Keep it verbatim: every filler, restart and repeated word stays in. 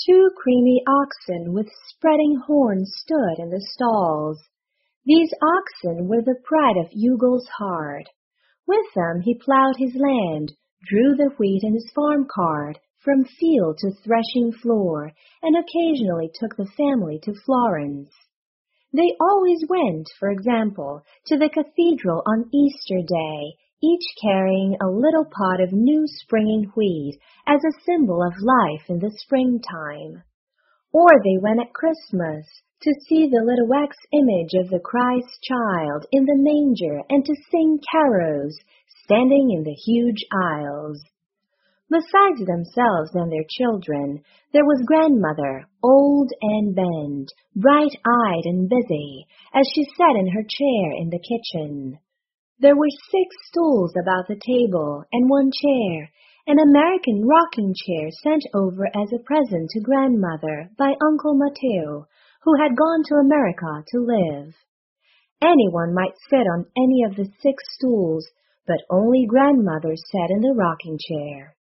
Two creamy oxen with spreading horns stood in the stalls. These oxen were the pride of Yugol's heart. With them he plowed his land, drew the wheat in his farm cart from field to threshing floor, and occasionally took the family to Florence. They always went, for example, to the cathedral on Easter Day, each carrying a little pot of new springing wheat as a symbol of life in the springtime. Or they went at Christmas to see the little wax image of the Christ child in the manger and to sing carols, standing in the huge aisles. Besides themselves and their children, there was grandmother, old and bent, bright-eyed and busy, as she sat in her chair in the kitchen. There were six stools about the table and one chair, an American rocking chair sent over as a present to grandmother by Uncle Mateo, who had gone to America to live. Anyone might sit on any of the six stools, but only grandmother sat in the rocking chair.